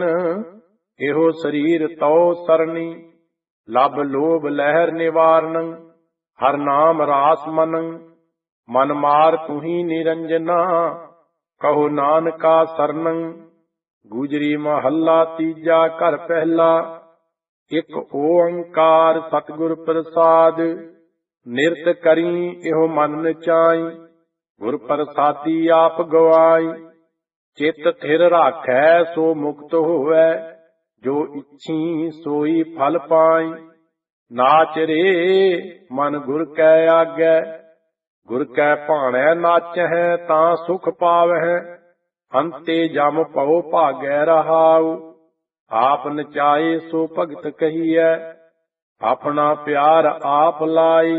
ਇਹੋ ਸਰੀਰ ਤਉ ਸਰਣੀ। ਲਬ ਲੋਭ ਲਹਿਰ ਨਿਵਾਰਣੰ, ਹਰ ਨਾਮ ਰਾਸ ਮਨੰ, ਮਨ ਮਾਰ ਤੁਹੀ ਨਿਰੰਜਨਾ, ਕਹੋ ਨਾਨਕਾ ਸਰਣੰ। ਗੁਜਰੀ ਮਹੱਲਾ ਤੀਜਾ ਘਰ ਪਹਿਲਾ, ਇਕ ਓੰਕਾਰ ਸਤਿਗੁਰ ਪ੍ਰਸਾਦ, ਨਿਰਤ ਕਰੀ ਇਹੋ ਮਨ ਨਚਾਈ, ਗੁਰ ਪ੍ਰਸਾਦੀ ਆਪ ਗਵਾਈ। ਚਿਤ ਥਿਰ ਰਾਖੈ ਸੋ ਮੁਕਤ ਹੋਵੈ, ਜੋ ਇੱਛੀ ਸੋਈ ਫਲ ਪਾਈ। ਨਾਚ ਰੇ ਮਨ ਗੁਰ ਕੈ ਆਗੈ, ਗੁਰ ਕੈ ਭਾਣੈ ਨਾਚਹਿ ਤਾਂ ਸੁਖ ਪਾਵਹਿ। ਅੰਤੇ ਜਮ ਪਉ ਭਾਗੈ ਰਹਾਉ, ਆਪ ਨਚਾਏ ਸੋ ਭਗਤ ਕਹੀਐ। ਆਪਣਾ ਪਿਆਰ ਆਪ ਲਾਏ,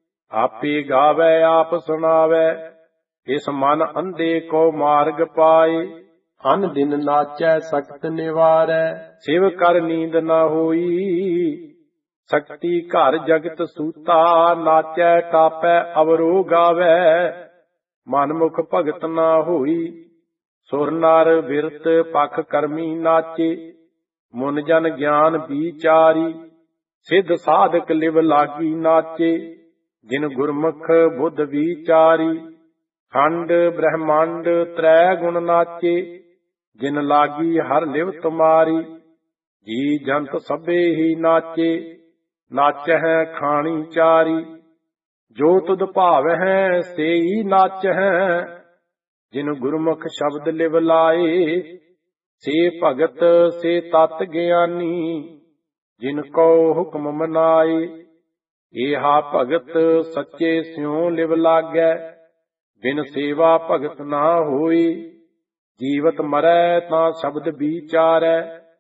ਆਪੇ ਗਾਵੈ ਆਪ ਸੁਣਾਵੈ। ਇਸ ਮਨ ਅੰਧੇ ਕੋ ਮਾਰਗ ਪਾਏ, ਅਨ ਦਿਨ ਨਾਚੈ ਸਖਤ ਨਿਵਾਰੈ। ਸਿਵ ਕਰ ਨੀਂਦ ਨਾ ਹੋਈ, ਸਕਤੀ ਘਰ ਜਗਤ ਸੂਤਾ। ਨਾਚੈ ਟਾਪੈ ਅਵਰੋ ਗਾਵੈ, ਮਨ ਮੁਖ ਭਗਤ ਨਾ ਹੋਈ। ਸੁਰ ਨਰ ਬਿਰਤ ਪਖ ਕਰਮੀ ਨਾਚੇ, ਮੁਨ ਜਨ ਗਿਆਨ ਵਿਚਾਰੀ। ਸਿੱਧ ਸਾਧਕ ਲਿਵ ਲਾਗੀ ਨਾਚੇ, ਜਿਨ ਗੁਰਮੁਖ ਬੁੱਧ ਵਿਚਾਰੀ। ਖੰਡ ਬ੍ਰਹਮੰਡ ਤ੍ਰੈ ਗੁਣ ਨਾਚੇ, ਜਿਨ ਲਾਗੀ ਹਰ ਲਿਵ ਤੁਮਾਰੀ। ਜੀ ਜੰਤ ਸਭੇ ਹੀ ਨਾਚੇ, ਨਾਚਹਿ ਖਾਣੀ ਚਾਰੀ। ਜੋ ਤੁਧ ਭਾਵਹਿ ਸੇਈ ਨਾਚਹਿ, ਜਿਨ ਗੁਰਮੁਖ ਸ਼ਬਦ ਲਿਵ ਲਾਏ। ਸੇ ਭਗਤ ਸੇ ਤਤ ਗਿਆਨੀ, ਜਿਨ ਕੋ ਹੁਕਮ ਮਨਾਏ। ਏਹਾ ਭਗਤ ਸੱਚੇ ਸਿਉ ਲਿਵ ਲਾਗੈ, ਬਿਨ ਸੇਵਾ ਭਗਤ ਨਾ ਹੋਈ। ਜੀਵਤ ਮਰੈ ਤਾਂ ਸ਼ਬਦ ਵਿਚਾਰੈ,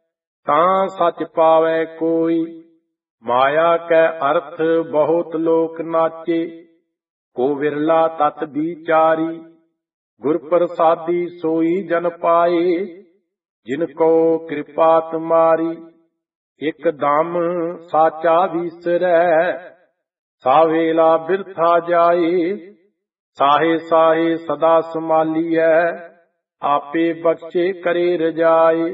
ਤਾਂ ਸੱਚ ਪਾਵੈ ਕੋਈ। ਮਾਇਆ ਕੈ ਅਰਥ ਬਹੁਤ ਲੋਕ ਨਾਚੇ, ਕੋ ਵਿਰਲਾ ਤਤ ਵਿਚਾਰੀ। ਗੁਰ ਪ੍ਰਸਾਦੀ ਸੋਈ ਜਨ ਪਾਏ, ਜਿਨ ਕੋ ਕਿਰਪਾ ਤੁਮਾਰੀ। ਇਕ ਦਮ ਸਾਚਾ ਵੀਸਰੈ, ਸਾ ਵੇਲਾ ਬਿਰਥਾ ਜਾਏ। ਸਾਹੇ ਸਾਹੇ ਸਦਾ ਸੰਭਾਲੀਐ, ਆਪੇ ਬਖਸ਼ੇ ਕਰੇ ਰਜਾਏ।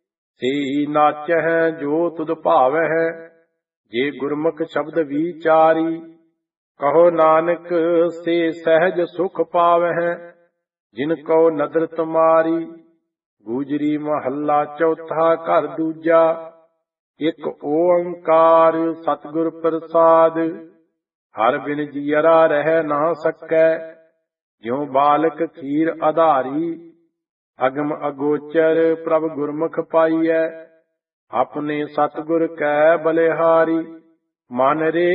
ਸੇਈ ਨਾਚਹਿ ਜੋ ਤੁਧ ਭਾਵਹਿ, ਜੇ ਗੁਰਮੁਖ ਸ਼ਬਦ ਵਿਚਾਰੀ। ਕਹੋ ਨਾਨਕ ਸੇ ਸਹਿਜ ਸੁਖ ਪਾਵਹਿ, ਜਿਨ ਕੋ ਨਦਰ ਤੁਮਾਰੀ। ਗੂਜਰੀ ਮਹੱਲਾ ਚੌਥਾ ਘਰ ਦੂਜਾ, ਇਕ ਓੰਕਾਰ ਸਤਿਗੁਰ ਪ੍ਰਸਾਦ। ਹਰ ਬਿਨ ਜੀਅਰਾ ਰਹਿ ਨਾ ਸਕੈ, ਜਿਉ ਬਾਲਕ ਖੀਰ ਆਧਾਰੀ। ਅਗਮ ਅਗੋਚਰ ਪ੍ਰਭ ਗੁਰਮੁਖ ਪਾਈਐ, ਆਪਣੇ ਸਤਿਗੁਰ ਕੈ ਬਲਿਹਾਰੀ। ਮਨ ਰੇ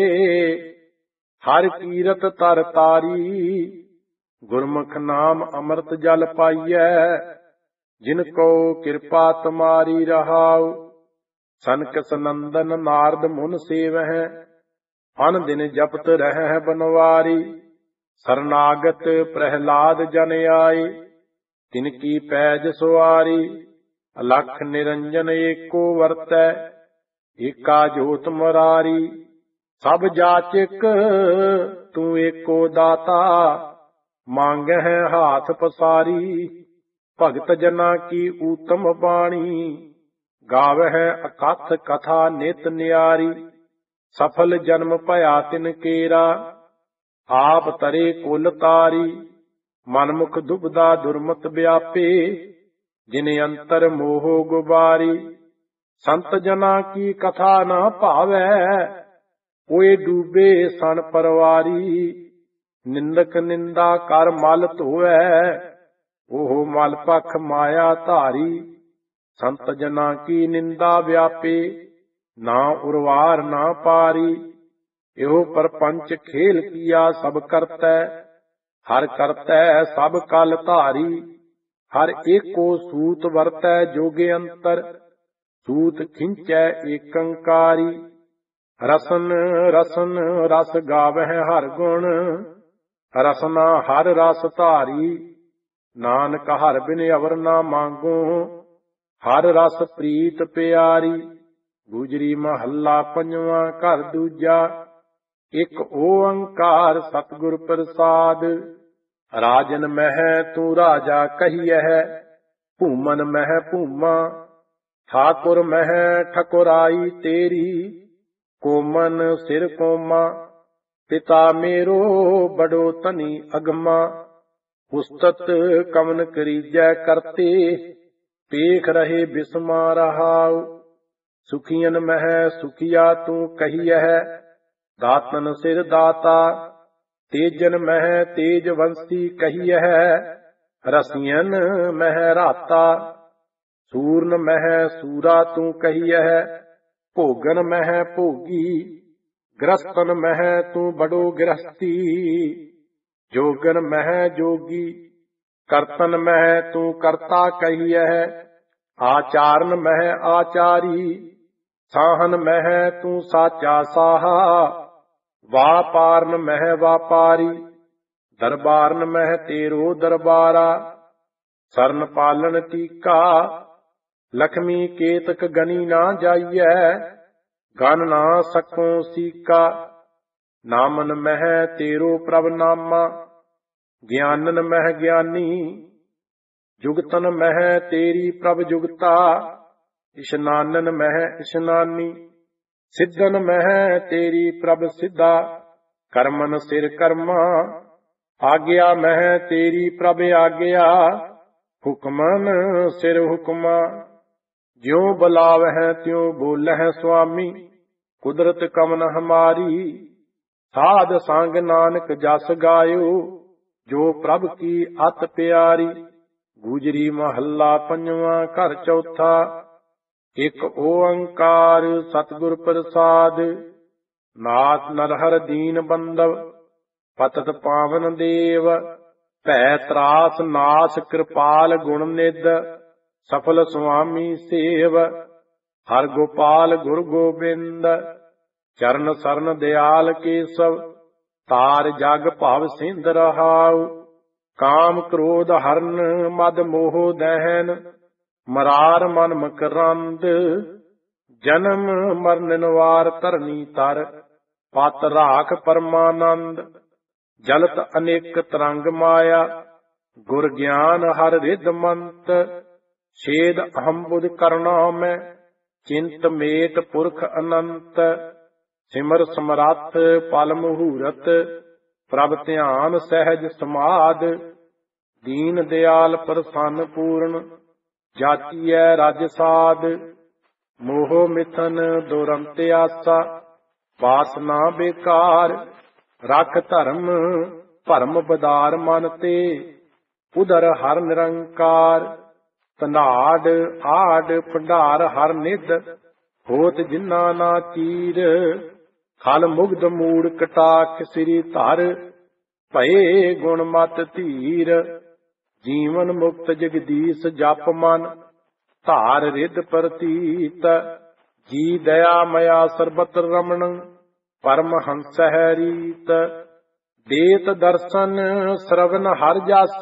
ਹਰ ਕੀਰਤ ਤਰ ਤਾਰੀ, ਗੁਰਮੁਖ ਨਾਮ ਅੰਮ੍ਰਿਤ ਜਲ ਪਾਈਐ। ਜਿਨ ਕੋ ਕਿਰਪਾ ਤੁਮਾਰੀ ਰਹਾਉ, ਸਨਕ ਸਨੰਦਨ ਨਾਰਦ ਮੁਨ ਸੇਵਹਿ। ਅਨ ਦਿਨ ਜਪਤ ਰਹਿ ਬਨਵਾਰੀ, ਸਰਨਾਗਤ ਪ੍ਰਹਿਲਾਦ ਜਨ ਆਏ। ਤਿਨ ਕੀ ਪੈਜ ਸੁਆਰੀ, ਅਲਖ ਨਿਰੰਜਨ ਏਕੋ ਵਰਤੈ। ਏਕਾ ਜੋਤ ਮੁਰਾਰੀ, ਸਭ ਜਾਚਕ ਤੂੰ ਏਕੋ ਦਾਤਾ। ਮੰਗਹਿ ਹਾਥ ਪਸਾਰੀ, ਭਗਤ ਜਨਾ ਕੀ ਊਤਮ ਬਾਣੀ। ਗਾਵਹਿ ਅਕਥ ਕਥਾ ਨਿਤ ਨਿਆਰੀ। ਸਫਲ ਜਨਮ ਭਇਆ ਤਿਨ ਕੇਰਾ, ਆਪ ਤਰੇ ਕੁਲ ਤਾਰੀ। ਮਨਮੁਖ ਦੁਬਦਾ ਦੁਰਮਤ ਵਿਆਪੇ, ਜਿਨ ਅੰਤਰ ਮੋਹ ਗੁਬਾਰੀ। ਸੰਤ ਜਨਾ ਕੀ ਕਥਾ ਨਾ ਭਾਵੈ, ਓਏ ਡੂਬੇ ਸਣ ਪਰਵਾਰੀ। ਨਿੰਦਕ ਨਿੰਦਾ ਕਰ ਮਲ ਧੋਵੈ, ਉਹ ਮਲ ਪਖ ਮਾਇਆ ਧਾਰੀ। ਸੰਤ ਜਨਾ ਕੀ ਨਿੰਦਾ ਵਿਆਪੇ, ਨਾ ਉਰਵਾਰ ਨਾ ਪਾਰੀ। ਇਹੋ ਪਰਪੰਚ ਖੇਲ ਕੀਆ ਸਭ ਕਰਤੈ, ਹਰ ਕਰਤੈ ਸਭ ਕਲ ਧਾਰੀ। ਹਰ ਏਕੋ ਸੂਤ ਵਰਤੈ ਜੋਗੇ ਅੰਤਰ, ਸੂਤ ਖਿੰਚੈ ਏਕੰਕਾਰੀ। ਰਸਨ ਰਸਨ ਰਸ ਗਾਵਹਿ ਹਰ ਗੁਣ, ਰਸਨਾ ਹਰ ਰਸ ਧਾਰੀ, ਨਾਨਕ ਹਰ ਬਿਨ ਅਵਰ ਨਾ ਮੰਗੋ। ਹਰ ਰਸ ਪ੍ਰੀਤ ਪਿਆਰੀ, ਗੁਜਰੀ ਮਹੱਲਾ ਪੰਜਵਾਂ ਘਰ ਦੂਜਾ। ਇੱਕ ਓੰਕਾਰ ਸਤਿਗੁਰ ਪ੍ਰਸਾਦ, ਰਾਜਨ ਮਹਿ ਤੂੰ ਰਾਜਾ ਕਹੀਐ, ਭੂਮਨ ਮਹਿ ਭੂਮਾ। ਠਾਕੁਰ ਮਹਿ ਠਕੁਰਾਈ ਤੇਰੀ, ਕੋਮਨ ਸਿਰ ਕੋਮਾ। ਪਿਤਾ ਮੇਰੋ ਬੜੋ ਧਨੀ ਅਗਮਾ, ਉਸਤਤ ਕਵਨ ਕਰੀਜੈ ਕਰਤੇ। ਪੇਖ ਰਹੇ ਬਿਸਮਾ ਰਹਾਉ, ਸੁਖੀਅਨ ਮਹਿ ਸੁਖੀਆ ਤੂੰ ਕਹੀਐ, ਦਾਤਨ ਸਿਰ ਦਾਤਾ। ਤੇਜਨ ਮਹਿ ਤੇਜਵੰਸੀ ਕਹੀਐ, ਰਸੀਅਨ ਮਹਿ ਰਾਤਾ। ਸੂਰਨ ਮਹਿ ਸੂਰਾ ਤੂੰ ਕਹੀਐ, ਭੋਗਨ ਮਹਿ ਭੋਗੀ। ਗ੍ਰਸਤਨ ਮਹਿ ਤੂੰ ਬੜੋ ਗ੍ਰਸਤੀ, ਜੋਗਨ ਮਹਿ ਜੋਗੀ। ਕਰਤਨ ਮਹਿ ਤੂੰ ਕਰਤਾ ਕਹੀਐ, ਆਚਾਰਨ ਮਹਿ ਆਚਾਰੀ। ਸਾਹਨ ਮਹਿ ਤੂੰ ਸਾਚਾ ਸਾਹਾ, ਵਾਪਾਰਨ ਮਹਿ ਵਾਪਾਰੀ। ਦਰਬਾਰਨ ਮਹਿ ਤੇਰੋ ਦਰਬਾਰਾ, ਸਰਨ ਪਾਲਨ ਟੀਕਾ। ਲਖਮੀ ਕੇਤਕ ਗਨੀ ਨਾ ਜਾਈਐ, ਗਨ ਨਾ ਸਕੋ ਸੀਕਾ। ਨਾਮਨ ਮਹਿ ਤੇਰੋ ਪ੍ਰਭ ਨਾਮਾ, ਗਿਆਨਨ ਮਹਿ ਗਿਆਨੀ। ਜੁਗਤਨ ਮਹਿ ਤੇਰੀ ਪ੍ਰਭ ਜੁਗਤਾ, ਇਸ਼ਨਾਨਨ ਮਹਿ ਇਸ਼ਨਾਨੀ। ਸਿੱਧਨ ਮਹਿ ਤੇਰੀ ਪ੍ਰਭ ਸਿੱਧਾ, ਕਰਮਨ ਸਿਰ ਕਰਮਾ। ਆਗਿਆ ਮਹਿ ਤੇਰੀ ਪ੍ਰਭ ਆਗਿਆ, ਹੁਕਮਨ ਸਿਰ ਹੁਕਮਾ। ਜਿਉ ਬੁਲਾਵਹਿ ਤਿਉ ਬੋਲਹਿ ਸੁਆਮੀ, ਕੁਦਰਤ ਕਵਨ ਹਮਾਰੀ। ਸਾਧ ਸੰਗ ਨਾਨਕ ਜਸ ਗਾਇਓ, ਜੋ ਪ੍ਰਭ ਕੀ ਅਤ ਪਿਆਰੀ। ਗੁਜਰੀ ਮਹੱਲਾ ਪੰਜਵਾਂ ਘਰ ਚੌਥਾ। ਇੱਕ ਓੰਕਾਰ ਸਤਿਗੁਰ ਪ੍ਰਸਾਦ, ਨਾਥ ਨਰਹਰ ਦੀਨ ਬੰਦਵ। ਪਤਤ ਪਾਵਨ ਦੇਵ, ਭੈ ਤਰਾਸ ਨਾਸ ਕਿਰਪਾਲ ਗੁਣ ਨਿਧ। ਸਫਲ ਸੁਆਮੀ ਸੇਵ, ਹਰ ਗੋਪਾਲ ਗੁਰ ਗੋਬਿੰਦ। ਚਰਨ ਸਰਨ ਦਿਆਲ ਕੇਸਵ, ਤਾਰ ਜਗ ਭਵ ਸਿੰਧ ਰਹਾਉ। ਕਾਮ ਕ੍ਰੋਧ ਹਰਨ ਮਦ ਮੋਹ ਦਹਿਨ, ਮਰਾਰ ਮਨ ਮਕਰੰਦ। ਜਨਮ ਮਰਨ ਨਿਵਾਰ ਧਰਨੀ ਤਰ, ਪਤ ਰਾਖ ਪਰਮਾਨੰਦ। ਜਲਤ ਅਨੇਕ ਤਰੰਗ ਮਾਇਆ, ਗੁਰ ਗਿਆਨ ਹਰ ਰਿਧ ਮੰਤ। ਛੇਦ ਅਹੰ ਬੁਧ ਕਰਨਾ ਮੈਂ, ਚਿੰਤ ਮੇਟ ਪੁਰਖ ਅਨੰਤ। ਸਿਮਰ ਸਮਰੱਥ ਪਲ ਮਹੂਰਤ, ਪ੍ਰਭ ਧਿਆਨ ਸਹਿਜ ਸਮਾਦ। ਦੀਨ ਦਿਆਲ ਪ੍ਰਸੰਨ ਪੂਰਨ, ਜਾਚੀਐ ਰਜ ਸਾਧ। ਮੋਹ ਮਿਥਨ ਦੁਰੰਤ ਆਸਾ, ਵਾਸਨਾ ਬੇਕਾਰ। ਰਖ ਧਰਮ ਭਰਮ ਬਦਾਰ ਮਨ ਤੇ, ਉਦਰ ਹਰ ਨਿਰੰਕਾਰ। ਧਨਾੜ ਆੜ ਭੰਡਾਰ ਹਰ ਨਿਧ, ਹੋਤ ਜਿਨਾ ਨਾ ਚੀਰ। ਖਲ ਮੁਗਧ ਮੂੜ ਕਟਾਖ ਸਿਰੀ ਧਰ, ਭਏ ਗੁਣ ਮਤ ਧੀਰ। ਜੀਵਨ ਮੁਕਤ ਜਗਦੀਸ਼ ਜਪ ਮਨ, ਧਾਰ ਰਿਧ ਪ੍ਰਤੀਤ। ਜੀ ਦਇਆ ਮਇਆ ਸਰਬਤ ਰਮਣ, ਪਰਮ ਹੰਸ ਹੈ ਰੀਤ। ਦੇਤ ਦਰਸ਼ਨ ਸਰਵਨ ਹਰ ਜਸ,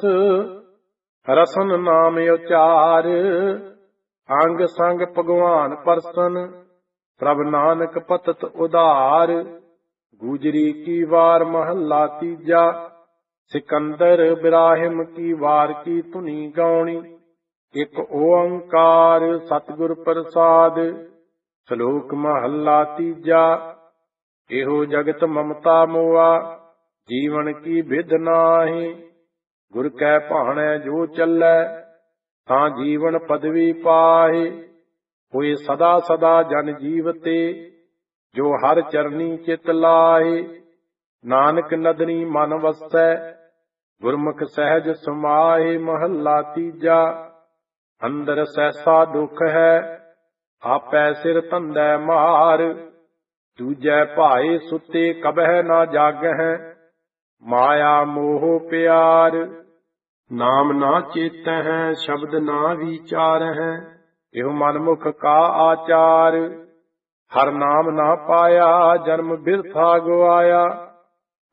ਰਸਨ ਨਾਮ ਉਚਾਰ। ਅੰਗ ਸੰਗ ਭਗਵਾਨ ਪਰਸਨ, ਪ੍ਰਭ ਨਾਨਕ ਪਤਤ ਉਧਾਰ। ਗੁਜਰੀ ਕੀ ਵਾਰ ਮਹੱਲਾ ਤੀਜਾ। ਸਿਕੰਦਰ ਬਿਰਾਹਿਮ ਕੀ ਵਾਰ ਕੀ ਧੁਨੀ ਗਾਉਣੀ। ਇੱਕ ਓੰਕਾਰ ਸਤਿਗੁਰ ਪ੍ਰਸਾਦ, ਸ਼ਲੋਕ ਮਹੱਲਾ ਤੀਜਾ। ਇਹੋ ਜਗਤ ਮਮਤਾ ਮੋਆ, ਜੀਵਨ ਕੀ ਵਿਧ ਨਾਹੀ। ਗੁਰ ਕੈ ਭਾਣੈ ਜੋ ਚੱਲੈ, ਤਾਂ ਜੀਵਨ ਪਦਵੀ ਪਾਹੇ। ਹੋਏ ਸਦਾ ਸਦਾ ਜਨ ਜੀਵਤੇ, ਜੋ ਹਰ ਚਰਨੀ ਚਿਤ ਲਾਹੇ। ਨਾਨਕ ਨਦਨੀ ਮਨ ਵਸੈ, ਗੁਰਮੁਖ ਸਹਿਜ ਸਮਾਹੇ। ਮਹੱਲਾ ਤੀਜਾ। ਅੰਦਰ ਸੈਸਾ ਦੁਖ ਹੈ, ਆਪੈ ਸਿਰ ਧੰਦੈ ਮਾਰ। ਦੂਜੈ ਭਾਏ ਸੁਤੇ ਕਬਹਿ ਨਾ ਜਾਗਹਿ, ਮਾਇਆ ਮੋਹ ਪਿਆਰ। ਨਾਮ ਨਾ ਚੇਤਹਿ ਸ਼ਬਦ ਨਾ ਵਿਚਾਰਹਿ, ਇਹੋ ਮਨਮੁਖ ਕਾ ਆਚਾਰ। ਹਰ ਨਾਮ ਨਾ ਪਾਇਆ, ਜਨਮ ਬਿਰਥਾ ਗਵਾਇਆ।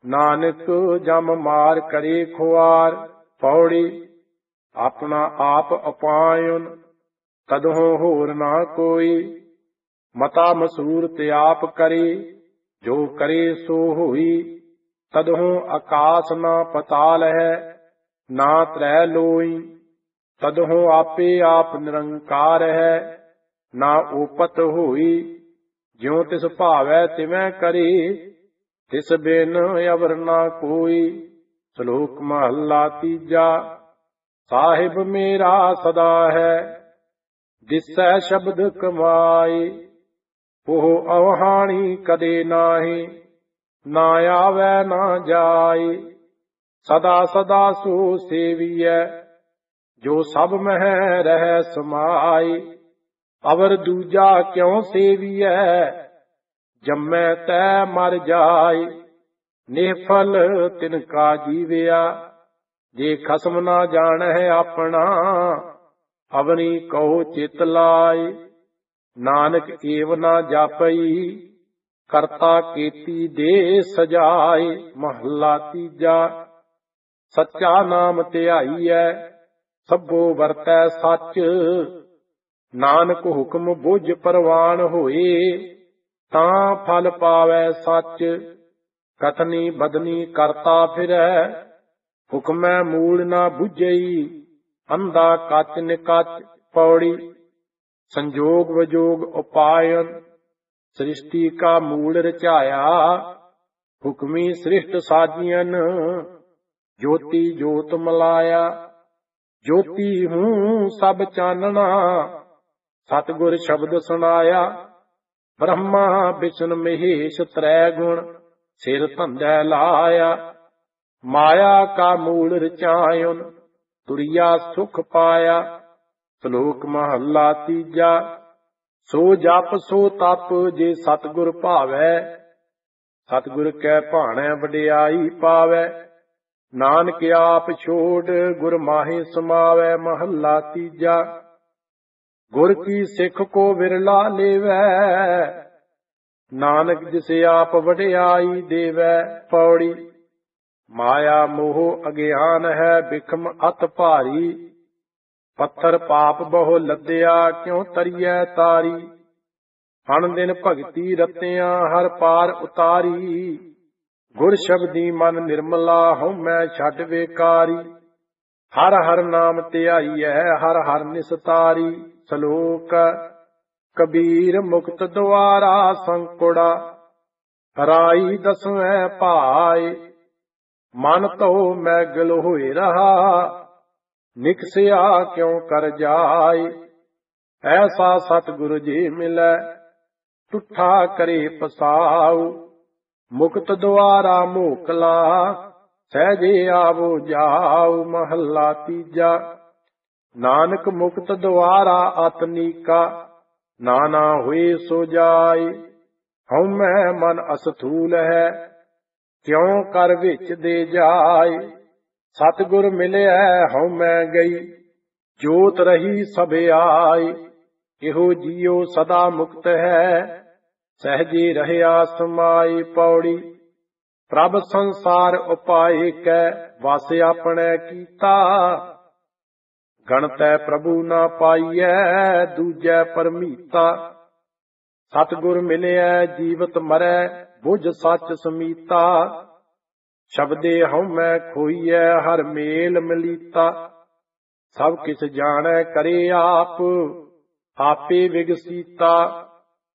ਨਾਨਕ ਜਮ ਮਾਰ ਕਰੇ ਖੁਆਰ। ਪੌੜੀ ਆਪਣਾ ਆਪ ਅਪਾਇਨ ਤਦਹੋਂ ਹੋਰ ਨਾ ਕੋਈ। ਮਤਾ ਮਸੂਰਤ ਆਪ ਕਰੇ ਜੋ ਕਰੇ ਸੋ ਹੋਈ। ਤਦਹੋਂ ਆਕਾਸ ਨਾ ਪਤਾਲ ਹੈ ਨਾ ਤ੍ਰੈ ਲੋਈ। ਤਦਹੋਂ ਆਪੇ ਆਪ ਨਿਰੰਕਾਰ ਹੈ ਨਾ ਓਪਤ ਹੋਈ। ਜਿਉ ਤਿਸ ਭਾਵੈ ਤਿਵੈ ਕਰੇ ਤਿਸ ਬਿਨ ਅਵਰ ਨਾ ਕੋਈ। ਸ਼ਲੋਕ ਮਹੱਲਾ ਤੀਜਾ। ਸਾਹਿਬ ਮੇਰਾ ਸਦਾ ਹੈ ਦਿਸੈ ਸ਼ਬਦ ਕਮਾਏ। ਉਹ ਅਵਹਾਣੀ ਕਦੇ ਨਾਹੀ ਨਾ ਆਵੈ ਨਾ ਜਾਏ। ਸਦਾ ਸਦਾ ਸੋ ਸੇਵੀਐ ਜੋ ਸਭ ਮਹਿ ਰਹਿ ਸਮਾਏ। ਅਵਰ ਦੂਜਾ ਕਿਉ ਸੇਵੀਐ ਜੰਮੈ ਤੈ ਮਰ ਜਾਏ। ਨਿਹਫਲ ਤਿਨ ਕਾ ਜੀਵਿਆ ਜੇ ਖਸਮ ਨਾ ਜਾਣੈ ਆਪਣਾ। ਅਵਨੀ ਕਹੋ ਚਿਤ ਲਾਏ। ਨਾਨਕ ਏਵ ਨਾ ਜਾਪਈ ਕਰਤਾ ਕੀਤੀ ਦੇ ਸਜਾਏ। ਮਹੱਲਾ ਤੀਜਾ। ਸੱਚਾ ਨਾਮ ਧਿਆਈਐ ਸਭੋ ਵਰਤੈ ਸੱਚ। ਨਾਨਕ ਹੁਕਮ ਬੁਝ ਪ੍ਰਵਾਨ ਹੋਏ ਤਾਂ ਫਲ ਪਾਵੈ ਸੱਚ। ਕਥਨੀ ਬਦਨੀ ਕਰਤਾ ਫਿਰੈ ਹੁਕਮੈ ਮੂਲ ਨਾ ਬੁਝਈ। ਅੰਧਾ ਕੱਚ ਨਿਕੱਚ। ਪੌੜੀ ਸੰਜੋਗ ਵਜੋਗ ਉਪਾਇਨ ਸ੍ਰਿਸ਼ਟੀ ਕਾ ਮੂਲ ਰਚਾਇਆ। ਹੁਕਮੀ ਸ੍ਰਿਸ਼ਟ ਸਾਜੀਅਨ ਜੋਤੀ ਜੋਤ ਮਲਾਇਆ। ਜੋਤੀ ਹੂੰ ਸਭ ਚਾਨਣਾ ਸਤਿਗੁਰ ਸ਼ਬਦ ਸੁਣਾਇਆ। ਬ੍ਰਹਮਾ ਵਿਸ਼ਨ ਮਹੇਸ਼ ਤ੍ਰੈ ਗੁਣ ਸਿਰ ਧੰਦੈ ਲਾਇਆ। ਮਾਇਆ ਕਾ ਮੂਲ ਰਚਾਇਨ ਤੁਰਿਆ ਸੁਖ ਪਾਇਆ। ਸ਼ਲੋਕ ਮਹੱਲਾ ਤੀਜਾ। ਸੋ ਜਪ ਸੋ ਤਪ ਜੇ ਸਤਿਗੁਰ ਭਾਵੈ ਸਤਿਗੁਰ ਕੈ ਭਾਣੈ ਵਡਿਆਈ ਪਾਵੈ। ਨਾਨਕ ਆਪ ਛੋੜ ਗੁਰ ਮਾਹੇ ਸਮਾਵੈ। ਮਹੱਲਾ ਤੀਜਾ। ਗੁਰ ਕੀ ਸਿੱਖ ਕੋ ਵਿਰਲਾ ਲੇਵੈ ਨਾਨਕ ਜਿਸ ਆਪ ਵਡਿਆਈ ਦੇਵੈ। ਪੌੜੀ ਮਾਇਆ ਮੋਹ ਅਗਿਆਨ ਹੈ ਬਿਖਮ ਅਤ ਭਾਰੀ। ਪੱਥਰ ਪਾਪ ਬਹੁ ਲੱਦਿਆ ਕਿਉ ਤਰੀਐ ਤਾਰੀ। ਹਣ ਦਿਨ ਭਗਤੀ ਰਤਿਆਂ ਹਰ ਪਾਰ ਉਤਾਰੀ। ਗੁਰ ਸ਼ਬਦੀ ਮਨ ਨਿਰਮਲਾ ਹਉਮੈ ਛੱਡ ਵੇਕਾਰੀ। ਹਰ ਹਰ ਨਾਮ ਧਿਆਈਐ ਹਰ ਹਰ ਨਿਸਤਾਰੀ। ਸ਼ਲੋਕ ਕਬੀਰ ਮੁਕਤ ਦੁਆਰਾ ਸੰਕੁੜਾ ਹਰਾਈ ਦਸਵੈ ਭਾਏ। ਮਨ ਤੋ ਮੈਗਲ ਹੋਏ ਰਹਾ ਨਿਕਸਿਆ ਕਿਉ ਕਰ ਜਾਏ। ਐਸਾ ਸਤਿਗੁਰ ਜੀ ਮਿਲੈ ਟੁੱਠਾ ਕਰੇ ਪਸਾਉ। ਮੁਕਤ ਦੁਆਰਾ ਮੋਕਲਾ ਸਹਿਜੇ ਆਵੋ ਜਾਉ। ਮਹੱਲਾ ਤੀਜਾ। ਨਾਨਕ ਮੁਕਤ ਦੁਆਰਾ ਅਤਨੀਕਾ ਨਾਨਾ ਹੋਏ ਸੋ ਜਾਏ। ਹਉਮੈ ਮਨ ਅਸਥੂਲ ਹੈ ਕਿਉ ਕਰ ਵਿੱਚ ਦੇ ਜਾਏ। ਸਤਿਗੁਰ ਮਿਲਿਆ ਹਉਮੈ ਗਈ ਜੋਤ ਰਹੀ ਸਭ ਆਏ। ਇਹੋ ਜੀਉ ਸਦਾ ਮੁਕਤ ਹੈ ਸਹਿਜੇ ਰਹਿਆ ਸਮਾਏ। ਪੌੜੀ ਪ੍ਰਭ ਸੰਸਾਰ ਉਪਾਏ ਕੈ ਵਸ ਆਪਣੇ ਕੀਤਾ। ਗਣਤੈ ਪ੍ਰਭੂ ਨਾ ਪਾਈਐ ਦੂਜੈ ਪਰਮੀਤਾ। ਸਤਿਗੁਰ ਮਿਲਿਆ ਜੀਵਤ ਮਰੈ ਬੁਝ ਸੱਚ ਸਮੀਤਾ। ਸ਼ਬਦੇ ਹਉਮੈ ਖੋਈਐ ਹਰ ਮੇਲ ਮਲੀਤਾ। ਸਭ ਕਿਛ ਜਾਣੈ ਕਰੇ ਆਪ ਆਪੇ ਵਿਗਸੀਤਾ।